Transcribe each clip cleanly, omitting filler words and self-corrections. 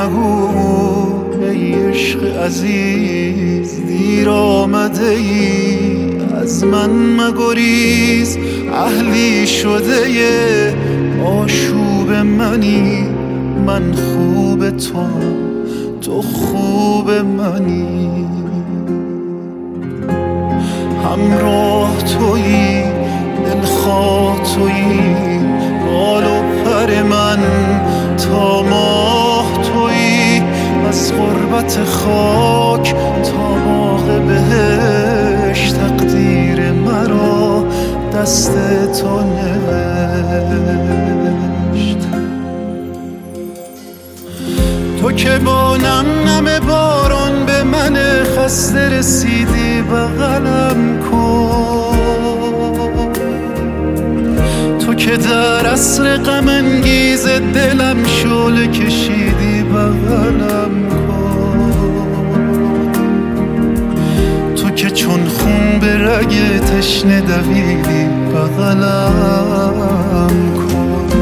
مگو ای عشق عزیز، دیر آمده ای از من مگریز. اهلی شده ی آشوب منی، من خوب تو، تو خوب منی. همراه تویی، دلخواه تویی، بال و پر من تا ماه تویی. از غربت خاک تا باغ بهشت، تقدیر مرا دست تو نوشت. تو که با نم نم باران به من خسته رسیدی، بغلم کن. تو که در عصر غم انگیز دلم شعله کشیدی، بغلم کن. تو که چون خون به رگ تشنه دویدی، بغلم کن.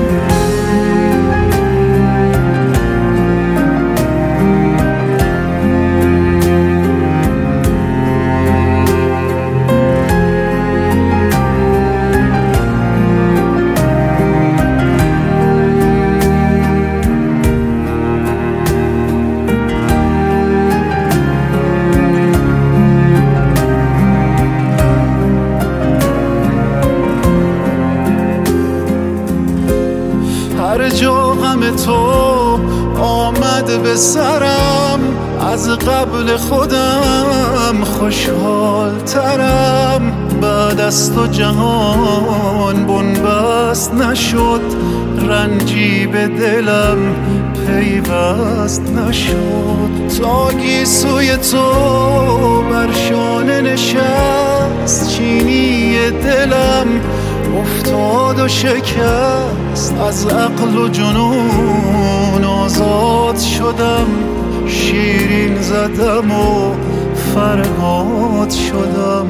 هر جا غم تو آمد به سرم، از قبل خودم خوشحال ترم. بعد از تو جهان بنبست نشد، رنجی به دلم پیوست نشد. تا گیسوی تو بر شانه نشست، چینی دلم افتاد و شکست. از عقل و جنون آزاد شدم، شیرین زدم و فرهاد شدم.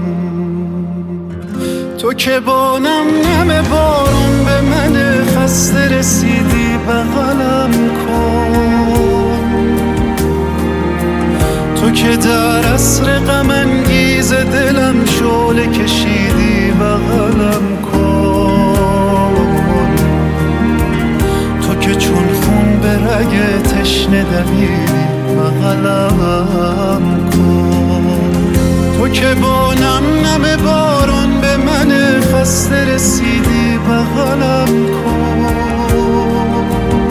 تو که با نم نم بارون به من خسته رسیدی، بغلم کن. تو که در عصر غم انگیز دلم شعله کشیدی، بغلم کن. تو که چون خون به رگ تشنه دویدی، بغلم کن. تو که با نم نم باران به من خسته رسیدی، بغلم کن.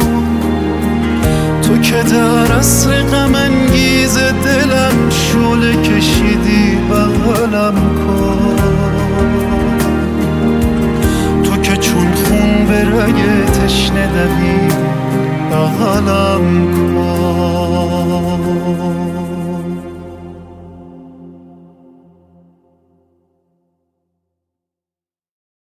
تو که در عصر غم انگیز دلم شعله کشیدی، بغلم کن. تو که چون خون به رگ تشنه دویدی، بغلم کن.